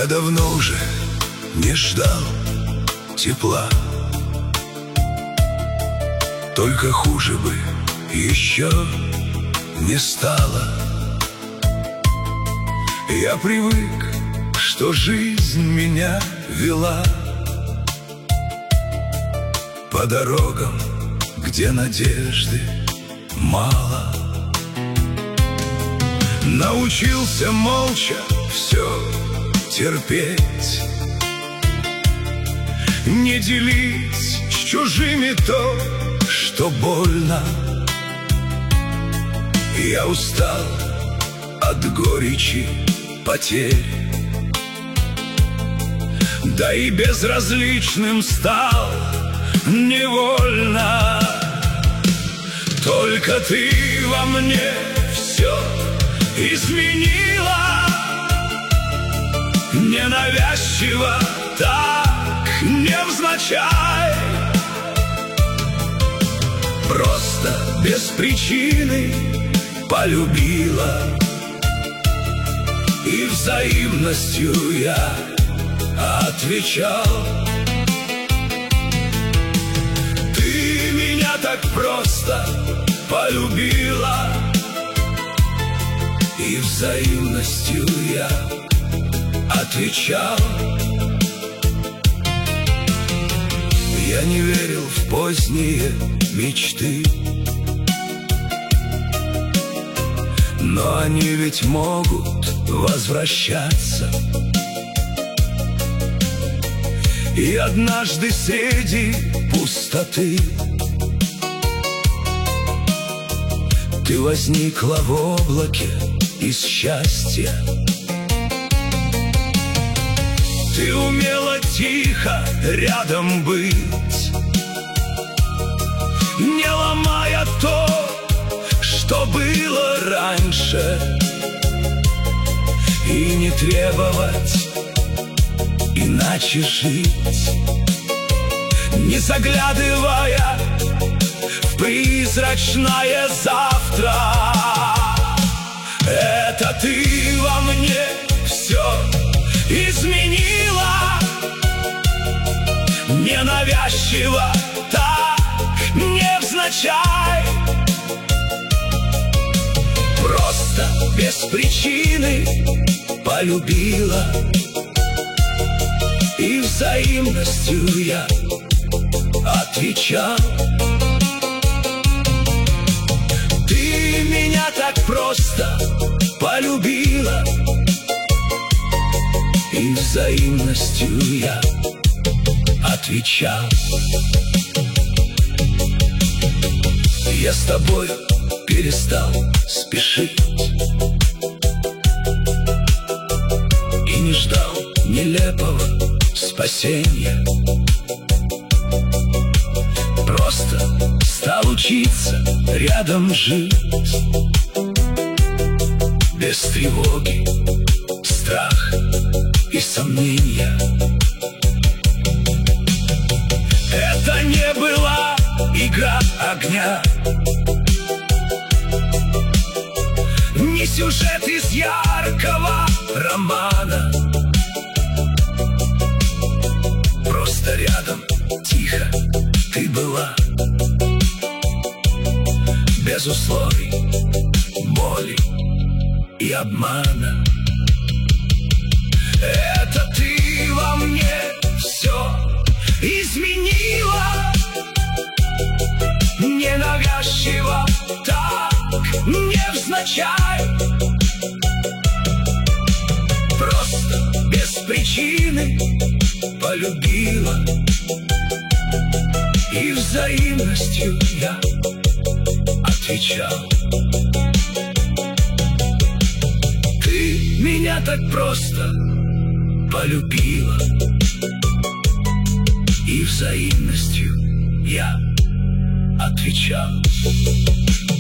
Я давно уже не ждал тепла, только хуже бы еще не стало. Я привык, что жизнь меня вела по дорогам, где надежды мало. Научился молча все терпеть, не делить с чужими то, что больно. Я устал от горечи потерь, да и безразличным стал невольно. Только ты во мне все изменила, ненавязчиво, так невзначай, просто без причины полюбила, и взаимностью я отвечал. Ты меня так просто полюбила, и взаимностью я отвечал. Я не верил в поздние мечты, но они ведь могут возвращаться. И однажды среди пустоты ты возникла в облаке из счастья. Ты умела тихо рядом быть, не ломая то, что было раньше, и не требовать иначе жить, не заглядывая в призрачное завтра. Это ты во мне все изменила, ненавязчиво, так невзначай, просто без причины полюбила, и взаимностью я отвечал. Ты меня так просто полюбила, и взаимностью я отвечал. Я с тобой перестал спешить и не ждал нелепого спасения, просто стал учиться рядом жить, без тревоги, страха и сомнения. Это не была игра огня, не сюжет из яркого романа. Просто рядом тихо ты была, без условий, боли и обмана. Это ты во мне все изменила, ненавязчиво, так невзначай, просто без причины полюбила, и взаимностью я отвечал. Ты меня так просто полюбила, и взаимностью я отвечал.